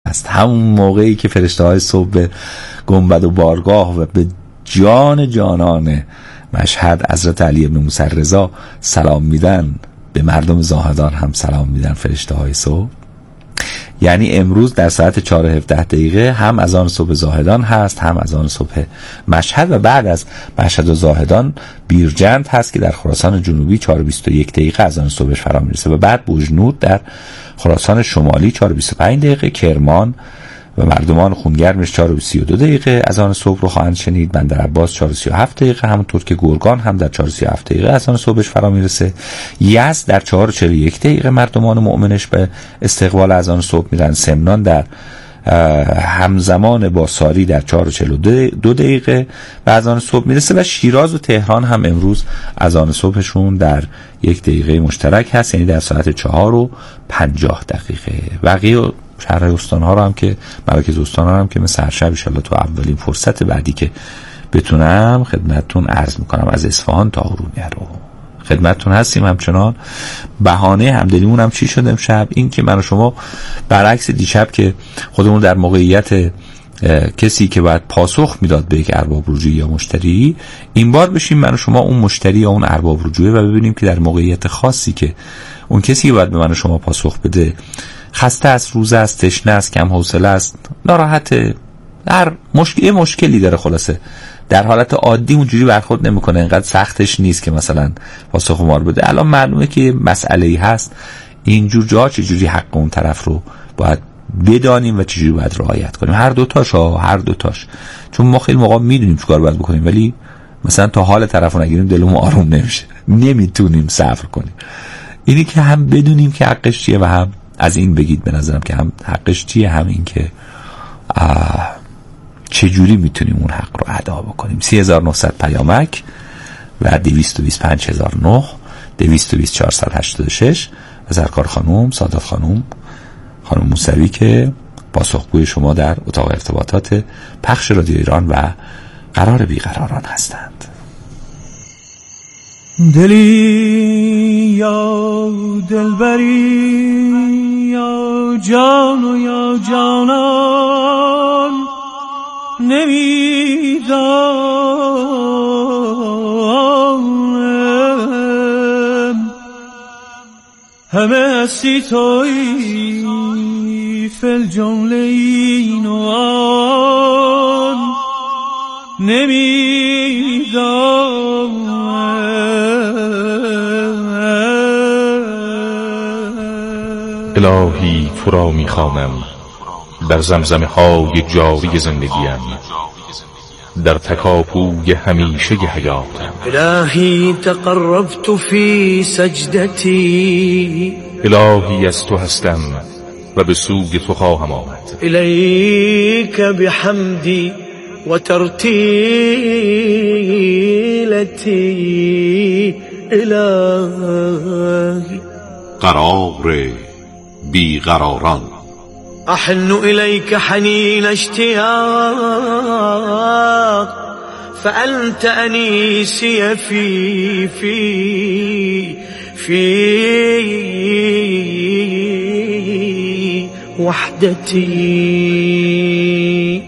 است. همون موقعی که فرشته‌های صبح به گنبد و بارگاه و به جان جانان مشهد حضرت علی بن موسی رضا سلام میدن، به مردم زاهدان هم سلام میدن فرشته‌های صبح. یعنی امروز در ساعت 4:17 هم اذان صبح زاهدان هست، هم اذان صبح مشهد، و بعد از مشهد و زاهدان بیرجند هست که در خراسان جنوبی 4:21 اذان صبحش فرا میرسه، و بعد بوجنود در خراسان شمالی 4:25، کرمان و مردمان خونگرمش 4:32 اذان صبح رو خواهند شنید. بندر عباس 4:37، همونطور که گرگان هم در 4:37 اذان صبحش فرا میرسه. یزد در 4:41 مردمان مؤمنش به استقبال اذان صبح میرن. سمنان در همزمان با ساری در 4:42 به اذان صبح میرسه، و شیراز و تهران هم امروز اذان صبحشون در 1 دقیقه مشترک هست، یعنی در ساعت 4:50. بقیه شهر استان‌ها رو هم که مراکز استان‌ها هم که مثل هر شب ان شاءالله تو اولین فرصت بعدی که بتونم خدمتتون عرض میکنم. از اصفهان تا ارومیه رو خدمتتون هستیم. همچنان بهانه همدلیمون هم چی شد امشب؟ این که من و شما برعکس دیشب که خودمون در موقعیت کسی که باید پاسخ میداد به یک ارباب رجوعی یا مشتری، این بار بشیم من و شما اون مشتری یا اون ارباب رجوعی و ببینیم که در موقعیت خاصی که اون کسی که باید به من و شما پاسخ بده خسته است، روزه است، تشنه است، کم حوصله است، ناراحته، هر مشکلی داره، خلاصه در حالت عادی اونجوری برخورد نمیکنه، اینقدر سختش نیست که مثلا پاسخ ما رو بده. الان معلومه که مسئله‌ای هست، اینجور جا چجوری حق اون طرف رو باید بدانیم و چجوری باید رعایت کنیم. هر دوتاش چون ما خیلی موقع میدونیم چیکار باید بکنیم، ولی مثلا تا حال طرفو نگیریم دلمون آروم نمیشه، نمیتونیم صبر کنیم. اینی که هم بدونیم که حقش چیه و هم از این بگید به نظرم که هم حقش چیه، هم این که چجوری میتونیم اون حق رو ادا بکنیم. 3900 پیامک و 225009 220486 و سرکار خانوم سعادت خانوم موسوی که پاسخگوی شما در اتاق ارتباطات پخش رادیو ایران و قرار بیقراران هستند. دلی یا دلبری یا جان و یا جانان نمیدانم، همه هستی تویی فل جمله این و آن نمیدانم. الهی تو را میخوانم در زمزمه های جاری زندگیم، در تکاپوی همیشه حیاتم. الهی تقربت فی سجدتی، الهی از تو هستم و به سوی تو خواهم آمد. الیک بحمدی و ترتیلتی الهی. قرار بیقراران. احن الیک حنین اشتیاق، فانت انیسی فی فی فی وحدتی.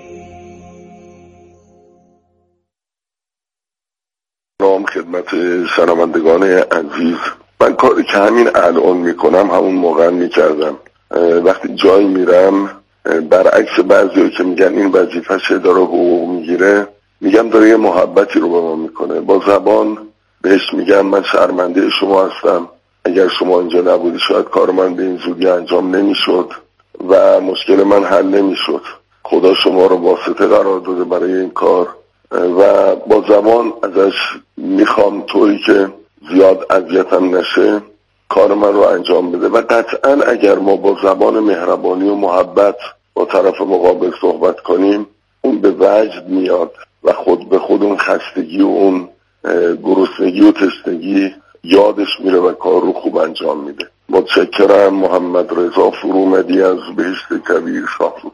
نام خدمت شنوندگان عزیز، من کاری که همین الان میکنم همون موقع میکردم. وقتی جایی میرم برعکس بعضی که میگن این وظیفه‌شه داره حقوق میگیره، میگم داره یه محبتی رو به ما میکنه. با زبان بهش میگم من شرمنده شما هستم، اگر شما اینجا نبودی شاید کار من به این زودی انجام نمیشد و مشکل من حل نمیشد. خدا شما رو واسطه قرار داده برای این کار و با زبان ازش میخوام طوری که زیاد اذیتم نشه کار من رو انجام بده. و قطعا اگر ما با زبان مهربانی و محبت با طرف مقابل صحبت کنیم اون به وجد میاد و خود به خود اون خستگی و اون گرسنگی و تشنگی یادش میره و کار رو خوب انجام میده. متشکرم. محمد رضا فرومدی از بهشت کبیر شاهرود.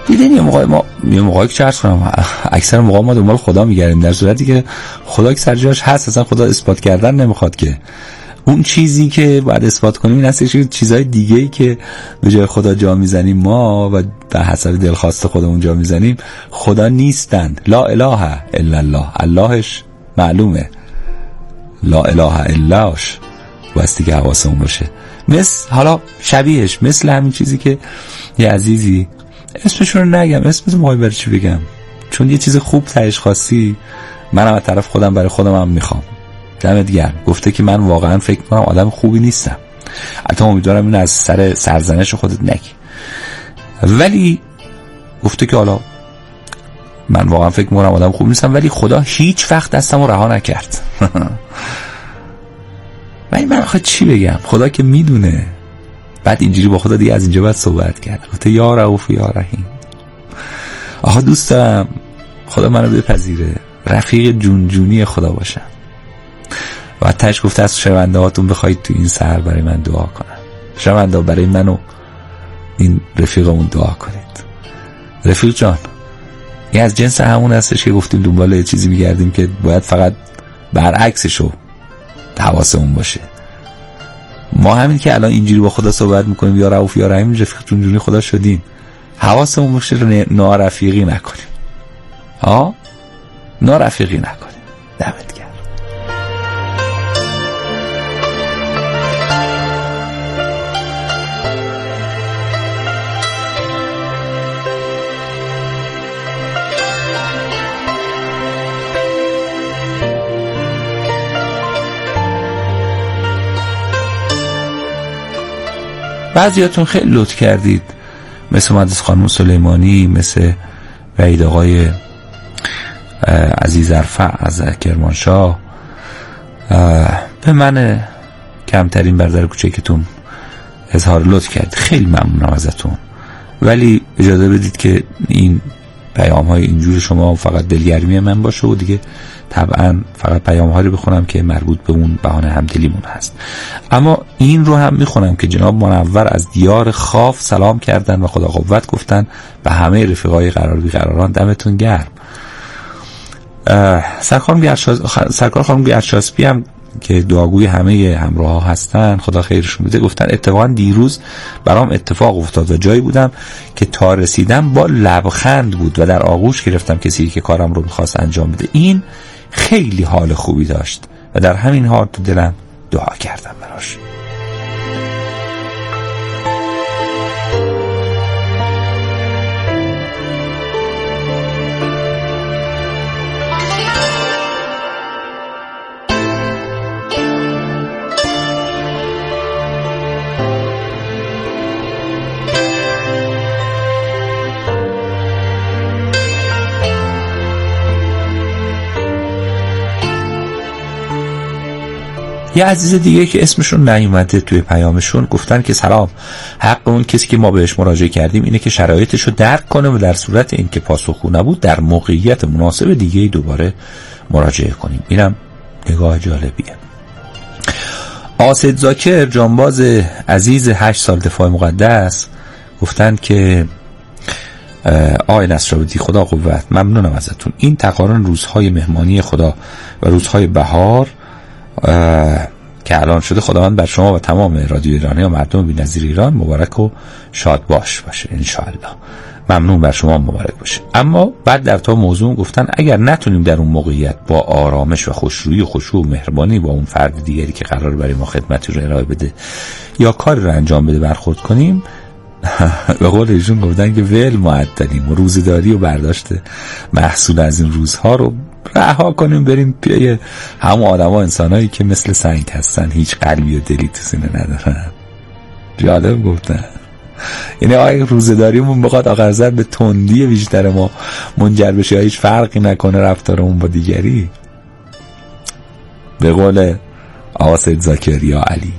دیدین یه موقعی که چرس کنم اکثر موقع ما دنبال خدا میگردیم، در صورتی که خدا که سر جاش هست، اصلا خدا اثبات کردن نمیخواد که. اون چیزی که باید اثبات کنیم این هستش که چیزهای دیگه‌ای که به جای خدا جا میزنیم ما و به حسب دلخواست خودمون جا میزنیم خدا نیستند. لا اله الا الله، اللهش معلومه، لا اله الاش باستی که حواسمون باشه. حالا شبیهش مثل همین چیزی که یه عزیزی، اسمشون رو نگم، اسمشون موقعی برای چی بگم، چون یه چیز خوب تهش خواستی، منم از طرف خودم برای خودم هم میخوام. دمت گرم. گفته که من واقعا فکر کنم آدم خوبی نیستم. البته امیدوارم این از سر سرزنش خودت نگی، ولی گفته که حالا من واقعا فکر میکنم آدم خوبی نیستم، ولی خدا هیچ وقت دستمو رها نکرد. ولی من آخه چی بگم، خدا که میدونه. بعد اینجوری با خدا دیگه از اینجا بعد صحبت کرد، گفته یا رؤوف یا رحیم. آخه دوست دارم خدا منو بپذیره، رفیق جونجونی خدا باشم. و تاش گفته از شنونده هاتون بخواید تو این سحر برای من دعا کنن. شنونده برای من و این رفیقمون دعا کنید. رفیق جان، این از جنس همون هستش که گفتیم دنبال چیزی میگردیم که باید فقط برعکسشو حواسمون باشه. ما همین که الان اینجوری با خدا صحبت میکنیم یا رؤوف یا رحیم، رفیق جونجونی خدا شدیم، حواسمون باشه نارفیقی نکنیم. نارفیقی نکنیم. دمت گرم. بعضیاتون خیلی لطف کردید، مثل مهندس خانم سلیمانی، مثل وحید آقای عزیز ارفع از کرمانشاه، به من کمترین برادر کوچکتون اظهار لطف کرد. خیلی ممنونم ازتون. ولی اجازه بدید که این پیام های اینجور شما فقط دلگرمی من باشه و دیگه طبعا فقط پیام ها رو بخونم که مربوط به اون بهانه همدلیمون هست. اما این رو هم میخونم که جناب منور از دیار خاف سلام کردن و خدا قوت گفتن به همه رفیقای قرار بیقراران. دمتون گرم. سرکار خانم گرشاسپی هم که دعاگوی همه همراه ها هستن، خدا خیرشون بده، گفتن اتفاقا دیروز برام اتفاق افتاد و جایی بودم که تا رسیدم با لبخند بود و در آغوش گرفتم کسی که کارم رو میخواست انجام بده. این خیلی حال خوبی داشت و در همین حال تو دلم دعا کردم براش. یه عزیز دیگه که اسمشون نیومده توی پیامشون گفتن که سلام، حق اون کسی که ما بهش مراجعه کردیم اینه که شرایطشو درک کنه و در صورت اینکه پاسخگو نبود در موقعیت مناسب دیگه دوباره مراجعه کنیم. اینم نگاه جالبیه. آسد زاکر جانباز عزیز 8 سال دفاع مقدس گفتن که آقای نصرآبادی خدا قوت، ممنونم ازتون. این تقارن روزهای مهمانی خدا و روزهای بهار که الان شده، خداوند بر شما و تمام رادیو ایرانی و مردم بی‌نظیر ایران مبارک و شاد باشه انشاءالله. ممنون، بر شما مبارک باشه. اما بعد در تا موضوع گفتن اگر نتونیم در اون موقعیت با آرامش و خوشرویی و خشوع و مهربانی با اون فرد دیگری که قرار برای ما خدمتی رو ارائه بده یا کاری رو انجام بده برخورد کنیم، به قول ایشون گفتن که ول معطلیم و روزداری و برداشت محصول از این روزها رو رها کنیم، بریم پی همون آدما انسانایی که مثل سنگ هستن، هیچ قلبی و دلی تو سینه ندارن. جالب گفتن. یعنی آقای روزداریمون بخواد آخر سر به تندی بیشتر ما منجر بشه یا هیچ فرقی نکنه رفتارمون با دیگری، به قول آقا سید زاکر یا علی.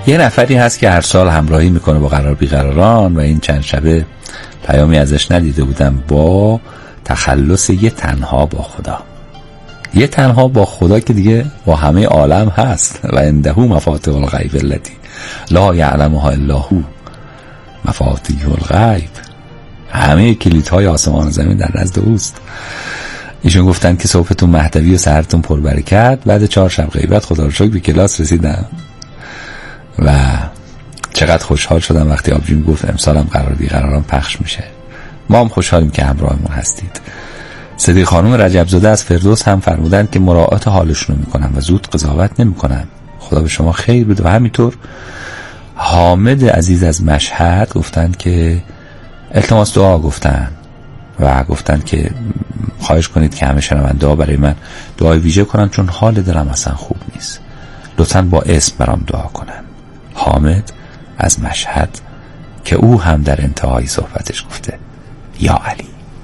یه نفری هست که هر سال همراهی میکنه با قرار بیقراران و این چند شبه پیامی ازش ندیده بودم با تخلص یه تنها با خدا. یه تنها با خدا که دیگه با همه عالم هست و عنده مفاتیح الغیب التی لا یعلمها الا هو. مفاتیح الغیب، همه کلیدهای آسمان و زمین در نزد اوست. ایشون گفتن که صبحتون مهدوی و سحرتون پربرکت. بعد 4 شب غیبت خدا رو شکر به کلاس رسیدم و چقدر خوشحال شدم وقتی آبجیم گفت امسالم قرار بیقراران پخش میشه. ما هم خوشحالیم که همراهمون هستید. صدیق خانم رجبزاده از فردوس هم فرمودن که مراعات حالشون رو میکنن و زود قضاوت نمیکنن. خدا به شما خیر بده. و همینطور حامد عزیز از مشهد گفتن که التماس دعا گفتن و گفتن که خواهش کنید که همه شنونده ها برای من دعای ویژه کنن چون حال دلم اصلا خوب نیست. لطفاً با اسم برام دعا کنن. حامد از مشهد که او هم در انتهای صحبتش گفته یا علی.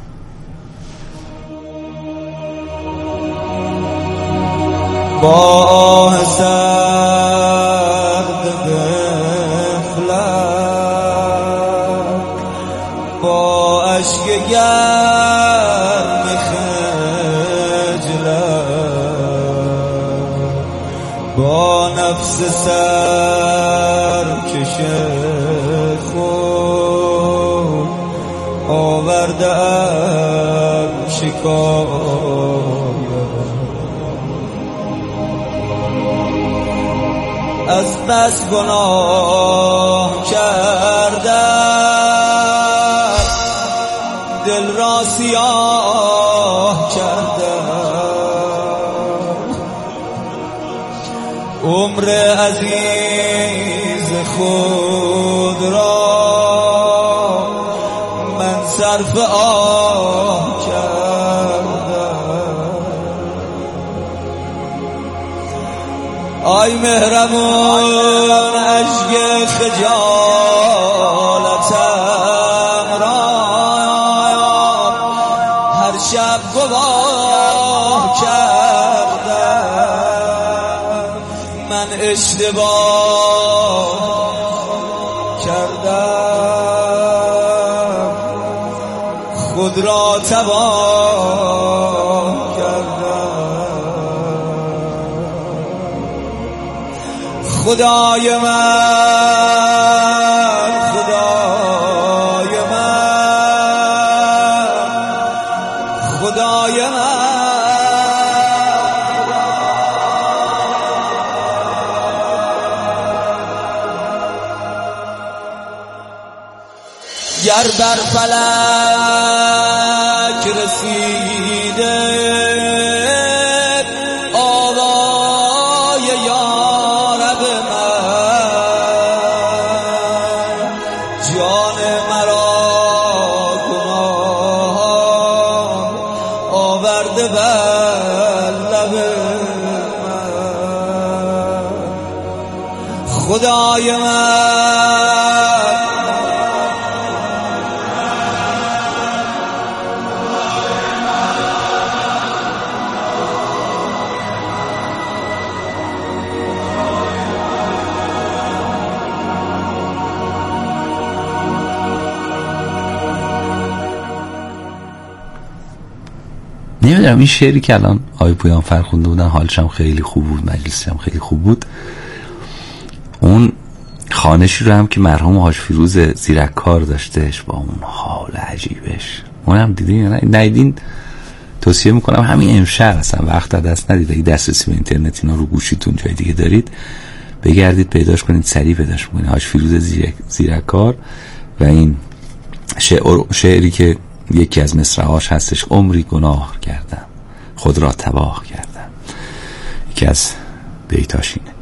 با سرد غفلت با اشک گرم خجلت با نفس سرکش خود آوردم شکایت از بس گناه کردم دل را سیاه کردم عمر عزیز خود را من صرف آه کردم. آی مهربون اشک خجالتم را هر شب گواه کردم. من اشتباه کردم خود را تباه کردم. خدای من خدای من خدای من گر بر فلک رسیده آوای یارب من جان مرا گناه آورده بر لب من. خدای من نمیدونم این شعری که الان آقای پویانفر خونده بودن حالش هم خیلی خوب بود، مجلسی هم خیلی خوب بود. اون خوانشی رو هم که مرحوم حاج فیروز زیرکار داشتهش با اون حال عجیبش، اون هم دیدین؟ ندیدین توصیه میکنم همین امشب، اصلا وقت دست ندید، اگه دسترسی به اینترنت اینا رو گوشیتون جای دیگه دارید بگردید پیداش کنید، سریع پیداش کنید. حاج فیروز زیرکار و این شعری که یکی از مصرعاش هستش عمری گناه کردم خود را تباه کردم، یکی از بیتاش اینه.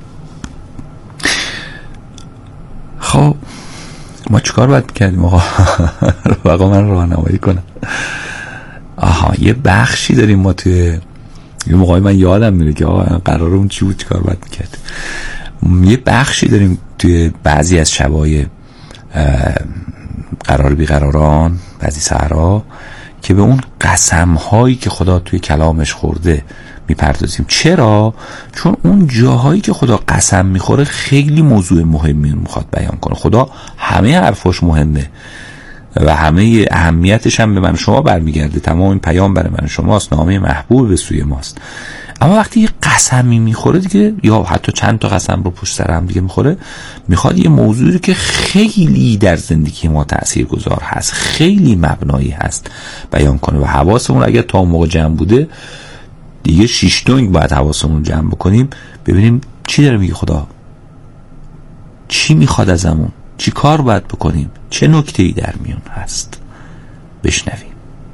خب ما چیکار باید میکردیم آقا من راهنمایی کنم. یه بخشی داریم ما توی یه موقعی من یادم میره که قراره اون چی بود چیکار باید میکردیم. یه بخشی داریم توی بعضی از شبای قرار بیقراران، بعضی سحرها که به اون قسم هایی که خدا توی کلامش خورده میپردازیم. چرا؟ چون اون جاهایی که خدا قسم میخوره خیلی موضوع مهمی میخواد بیان کنه. خدا همه حرفاش مهمه و همه اهمیتش هم به من شما برمیگرده. تمام این پیام برای من شماست، نامه محبوب به سوی ماست. اما وقتی یه قسمی میخوره دیگه، یا حتی چند تا قسم رو پشت سر هم دیگه میخوره، میخواد یه موضوعی رو که خیلی در زندگی ما تاثیرگذار هست، خیلی مبنایی هست بیان کنه و حواسمون اگر تا اون موقع جمع بوده دیگه 6 دنگ باید حواسمون جمع بکنیم، ببینیم چی داره میگه خدا، چی میخواد ازمون، چی کار باید بکنیم، چه نکته‌ای در میون هست. بشنویم.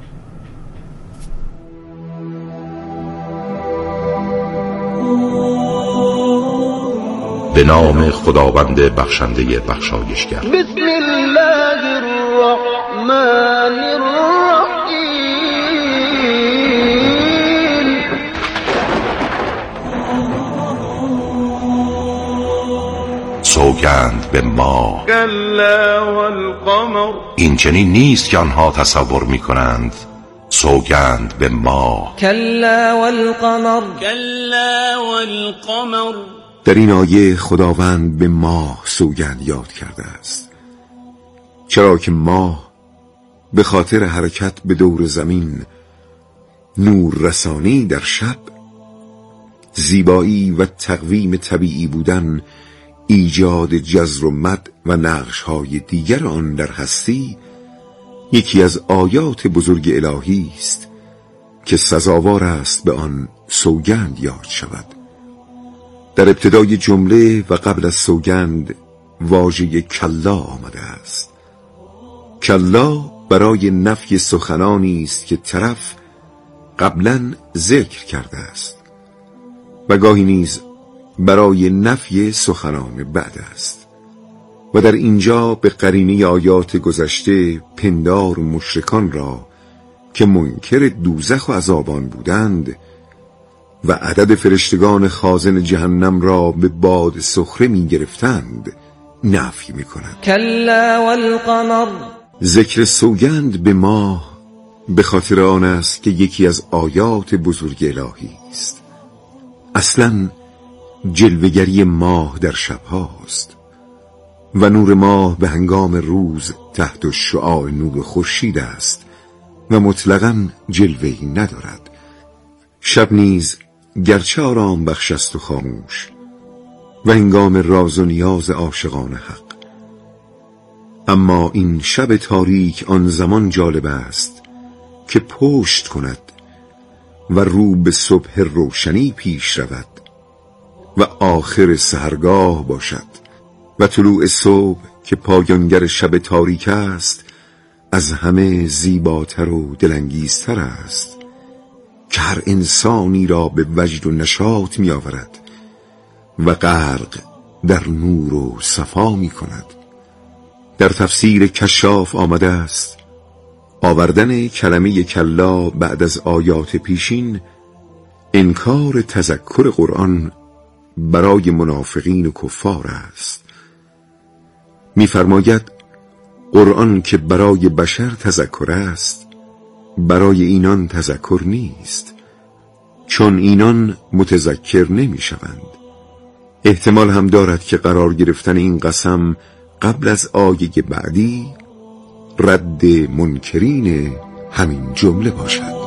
به نام خداوند بخشنده بخشایشگر. بسم الله الرحمن الرحیم. سوگند به ماه، کلا والقمر. این چنین نیست که آنها تصور می کنند. سوگند به ماه، کلا والقمر. كلا والقمر. در این آیه خداوند به ماه سوگند یاد کرده است، چرا که ماه به خاطر حرکت به دور زمین، نور رسانی در شب، زیبایی و تقویم طبیعی بودن، ایجاد جزر و مد و نقش‌های دیگر آن در هستی، یکی از آیات بزرگ الهی است که سزاوار است به آن سوگند یاد شود. در ابتدای جمله و قبل از سوگند واژه کلا آمده است. کلا برای نفی سخنانی است که طرف قبلا ذکر کرده است و گاهی نیز برای نفی سخنان بعد است و در اینجا به قرینه آیات گذشته پندار مشرکان را که منکر دوزخ و عذابان بودند و عدد فرشتگان خازن جهنم را به باد سخره می گرفتند نفی می کند. کلا والقمر. ذکر سوگند به ماه به خاطر آن است که یکی از آیات بزرگ الهی است. اصلا جلوه‌گری ماه در شب هاست و نور ماه به هنگام روز تحت شعاع نور خورشید است و مطلقاً جلوه‌ای ندارد. شب نیز گرچه آرام بخش است و خاموش و هنگام راز و نیاز عاشقان حق، اما این شب تاریک آن زمان جالب است که پشت کند و رو به صبح روشنی پیش رود و آخر سحرگاه باشد و طلوع صبح که پایانگر شب تاریک است از همه زیباتر و دلانگیزتر است که هر انسانی را به وجد و نشاط می آورد و غرق در نور و صفا می کند. در تفسیر کشاف آمده است آوردن کلمه کلا بعد از آیات پیشین انکار تذکر قرآن برای منافقین و کفار است. می‌فرماید قرآن که برای بشر تذکر است برای اینان تذکر نیست، چون اینان متذکر نمی‌شوند. احتمال هم دارد که قرار گرفتن این قسم قبل از آیه بعدی رد منکرین همین جمله باشد.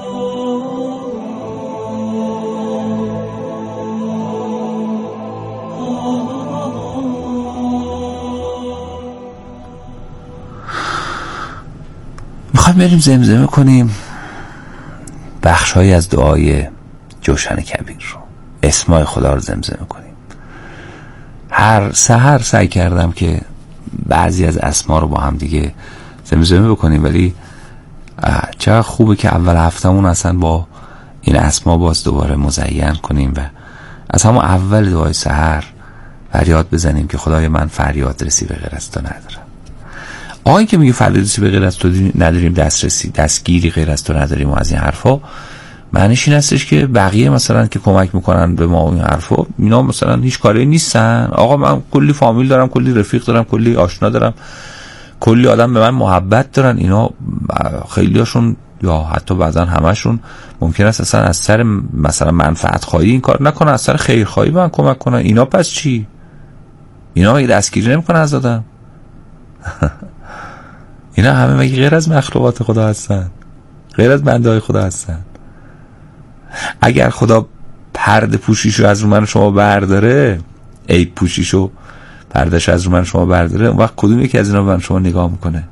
میخوایم بریم زمزمه کنیم بخش‌هایی از دعای جوشن کبیر رو، اسمای خدا رو زمزمه کنیم. هر سحر سعی کردم که بعضی از اسما رو با هم دیگه زمزمه بکنیم، ولی چقدر خوبه که اول هفتمون اصلا با این اسما باز دوباره مزین کنیم و از همون اول دعای سحر فریاد بزنیم که خدای من فریاد رسی به غیر از تو ندارم. آقایی که میگه فریاد رسی به غیر از تو نداریم، دسترسی دستگیری غیر از تو نداریم و از این حرفا، معنیش این هستش که بقیه مثلا که کمک میکنن به ما این حرفا، اینا مثلا هیچ کاری نیستن. آقا من کلی فامیل دارم، کلی رفیق دارم، کلی آشنا دارم، کلی آدم به من محبت دارن، اینا خیلیاشون یا حتی بعضا همشون ممکن است اصلا از سر مثلا منفعت خواهی این کار نکنن، از سر خیر خواهی من کمک کنن. اینا پس چی؟ اینا مگه دستگیری نمیکنن از آدم؟ اینا همه مگه غیر از مخلوقات خدا هستن؟ غیر از بنده های خدا هستن؟ اگر خدا پرده پوشیشو از رو من شما برداره، عیب پوشیشو پردهش از رو من شما برداره، اون وقت کدوم یکی از اینا به من شما نگاه میکنه؟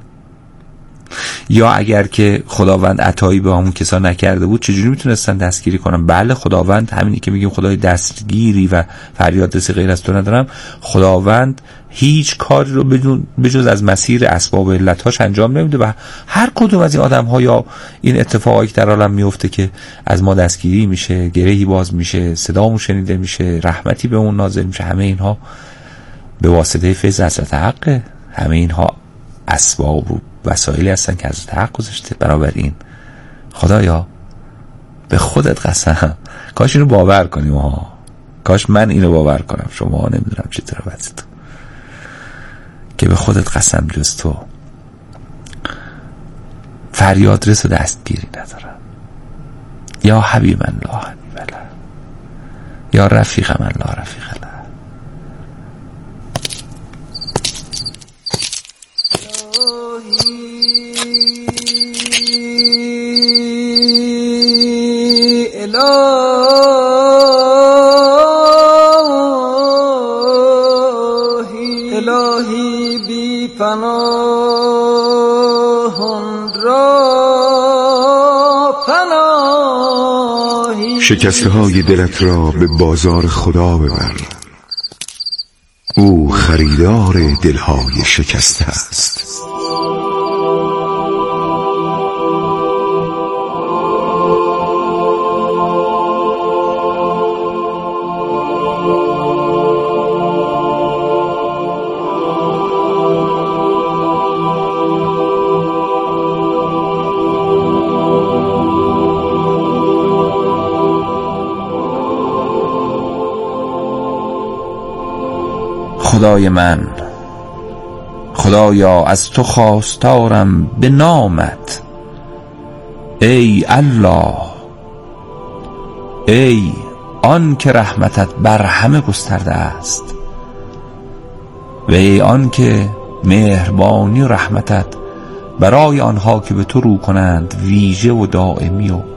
یا اگر که خداوند عطایی به همون کسا نکرده بود چجوری میتونستن دستگیری کنن؟ بله خداوند، همینی که میگیم خدای دستگیری و فریاد رسی غیر از تو ندارم، خداوند هیچ کاری رو بجز از مسیر اسباب و علتاش انجام نمیده و هر کدوم از این آدم ها یا این اتفاقایی که در عالم میفته که از ما دستگیری میشه، گرهی باز میشه، صدامون شنیده میشه، رحمتی به اون نازل میشه، همه اینها به واسطه فیض حضرت حقه. همه اینها اسباب و وسایلی هستن که حضرت حق گذاشته. بنابراین خدایا به خودت قسم، کاش اینو باور کنیم ها، کاش من اینو باور کنم، شما نمیدونم چطور وضعیتون، که به خودت قسم جز تو فریاد رس و دستگیری ندارم. یا حبیب من لا حبیب له، یا رفیق من لا رفیق له. الهی بی پناهان را پناهی. شکسته های دلت را به بازار خدا ببر، او خریدار دلهای شکسته است. خدای من، خدایا از تو خواستارم به نامت، ای الله، ای آن که رحمتت بر همه گسترده است و ای آن که مهربانی و رحمتت برای آنها که به تو رو کنند ویژه و دائمی و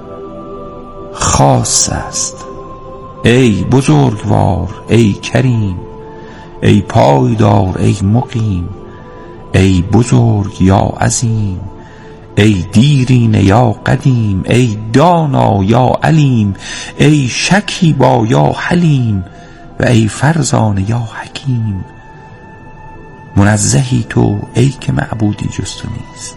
خاص است. ای بزرگوار، ای کریم، ای پایدار، ای مقیم، ای بزرگ یا عظیم، ای دیرینه یا قدیم، ای دانا یا علیم، ای شکیبا یا حلیم و ای فرزانه یا حکیم. منزهی تو ای که معبودی جز تو نیست.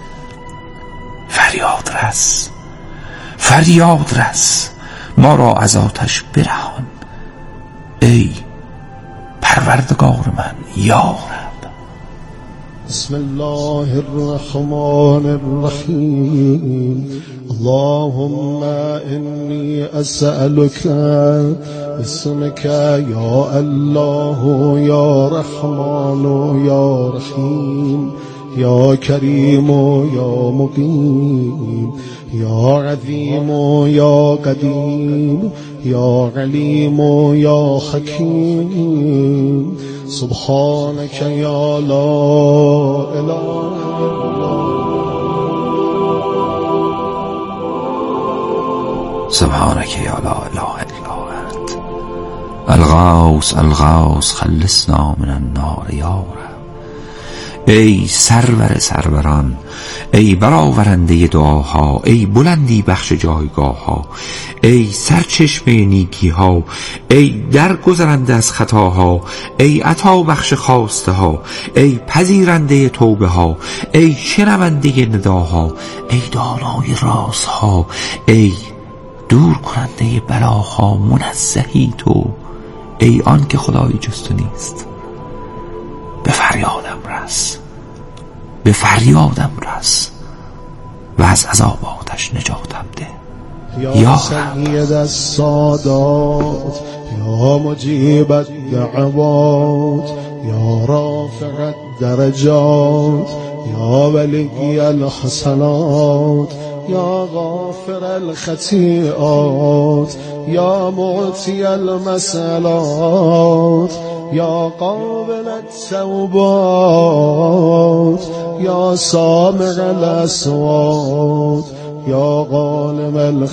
فریاد رس، فریاد رس، ما را از آتش برهان، ای پروردگار من یا رب. بسم الله الرحمن الرحیم. اللهم انی اسألك اسمك یا الله یا رحمان یا رحیم یا کریم یا مقیم یا عظیم یا قدیم یا علیم یا حکیم. سبحانك یا لا اله سبحانك یا لا اله الا انت الغوث الغوث خلصنا من النار یا رب. ای سرور سروران، ای برآورنده دعاها، ای بلندی بخش جایگاه ها، ای سرچشمه نیکی ها، ای درگذرنده از خطاها، ای عطا بخش خواسته ها، ای پذیرنده توبه ها، ای شنونده نداها، ای دانای رازها، ای دور کننده بلاها. منزهی تو ای آن که خدایی جز تو نیست. به فریادم رس، به فریادم رس و از عذاب آتش نجاتم ده یا سید السادات، یا مجیب الدعوات، یا رافع الدرجات یا ولی الحسنات یا غافر الخطیئات یا معطی المسئلات یا قابل التوبات یا سامع الاصوات یا غالب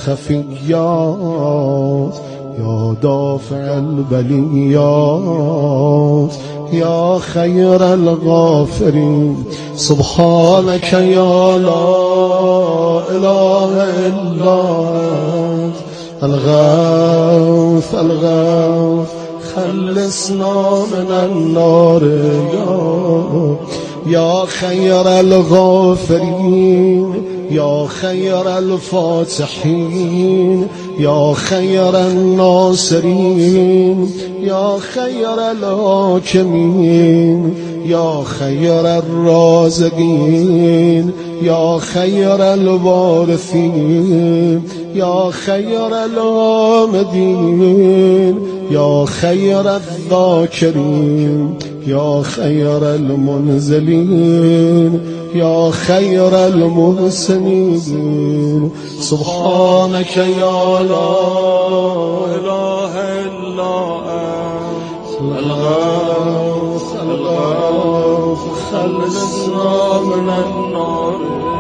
الخفیات یا دافع البلیات یا خیر الغافرین سبحانك یا لا اله الا انت الغوث الغوث خلصنا من النار یا خیر الغافرین یا خیر الفاتحین یا خیر الناصرین یا خیر الحاکمین یا خیر الرازقین یا خیر الوارثین یا خیر الحامدین یا خیر الذاکرین یا خیر المنزلین یا خیر المحسنین سبحانك یا لا اله الا انت الغوث الغوث خلصنا من النار.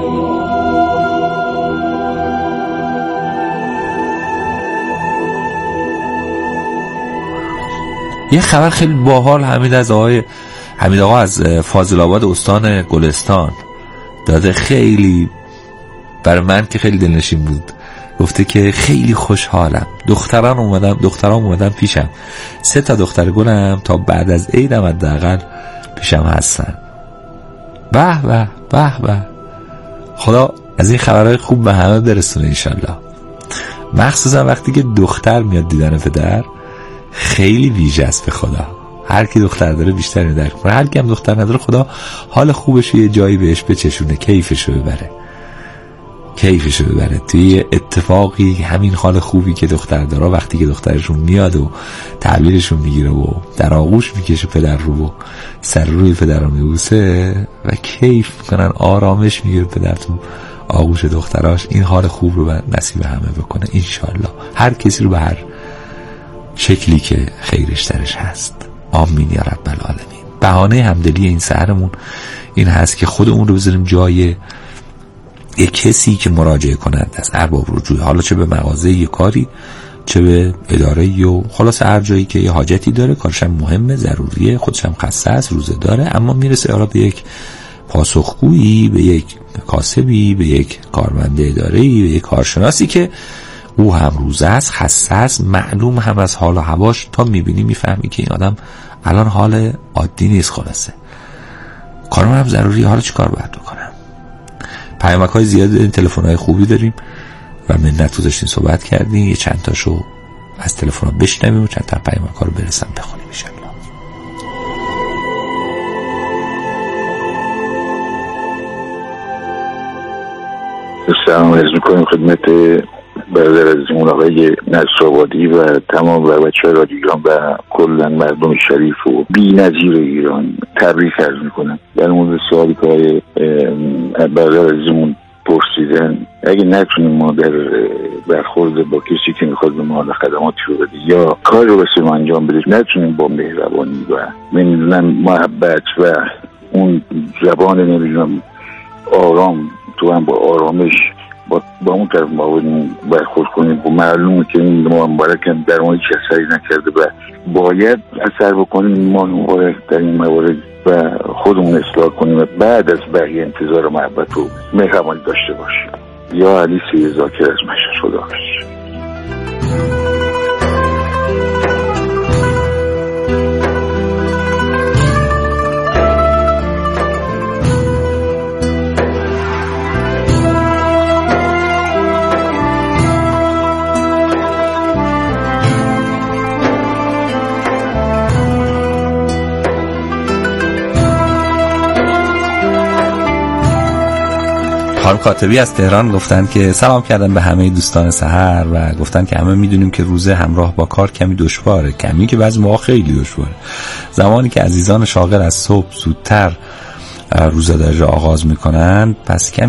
یه خبر خیلی باحال حمید آقا از فاضل آباد استان گلستان داده، خیلی برای من که خیلی دلنشین بود. گفته که خیلی خوشحالم، دختران اومدن پیشم، 3 دختر گلم تا بعد از عیدم حداقل پیشم هستن. به به به به، خدا از این خبرهای خوب به همه برسونه انشالله. مخصوصا وقتی که دختر میاد دیدن پدر خیلی ویژه است به خدا. هر کی دختر داره بیشتر درک کنه، هر کی هم دختر نداره خدا حال خوبش یه جایی بهش بچشونه، کیفشو ببره توی اتفاقی. همین حال خوبی که دختر داره وقتی که دخترشون میاد و تعبیرشون میگیره و در آغوش میکشه پدر رو و سر روی پدر رو میبوسه و کیف میکنن، آرامش میگیره پدر تو آغوش دختراش، این حال خوب رو نصیب همه بکنه انشالله، هر کسی رو به هر شکلی که خیرش درش هست. آمین یا رب العالمین. بهانه همدلی این سحرمون این هست که خودمون رو بذاریم جای یک کسی که مراجعه کنند از ارباب رجوع، حالا چه به مغازه یه کاری، چه به اداره و خلاص هر جایی که یه حاجتی داره، کارش هم مهمه، ضروریه، خودش هم خسته است، روزه داره، اما میرسه حالا به یک پاسخگویی، به یک کاسبی، به یک کارمند اداره‌ای، به یک کارشناسی که او هم روزه است، خسته است، معلوم هم از حال و هواش، تا میبینی میفهمی که این آدم الان حال عادی نیست، خلاصه کارم هم ضروریه، حالا چی کار باید بکنم؟ پیامک‌های زیاد داریم، تلفن‌های خوبی داریم و منت تو داشتین صحبت کردیم، یه چند تاشو از تلفن‌ها بشنویم و چند تا پیامک‌ها رو برسم بخونیم ان شاء الله. سلام عرض می‌کنم خدمت برادر عزیزمون آقای نصرآبادی و تمام بچه‌های رادیو ایران و کلاً مردم شریف و بی‌نظیر ایران تبریک عرض می‌کنم. در مورد سوالی که آقای برادر عزیزمون پرسیدن، اگه نتونیم ما در برخورد با کسی که میخواد به ما خدماتی رو بده یا کار رو بسیم انجام بده، نتونیم با مهربانی و نمیدونم محبت و اون زبان نمیدونم آرام تو هم با آرامش با اون طرف ما برخورد کنیم و معلومه که این ما مبارکم در ما هیچ اثری نکرده و باید اثر بکنیم ما در این موارد و خودمون اصلاح کنیم و بعد از بقیه انتظار محبت و مهربانی داشته باشیم. یا علی سید ذاکر از مشهد. خدا حافظ. خانم کاتبی از تهران گفتن که سلام کردن به همه دوستان سحر و گفتن که همه میدونیم که روزه همراه با کار کمی دشواره، کمی که بعضی موقع خیلی دشواره. زمانی که عزیزان شاغل از صبح زودتر روزه داری را آغاز میکنن، پس کمی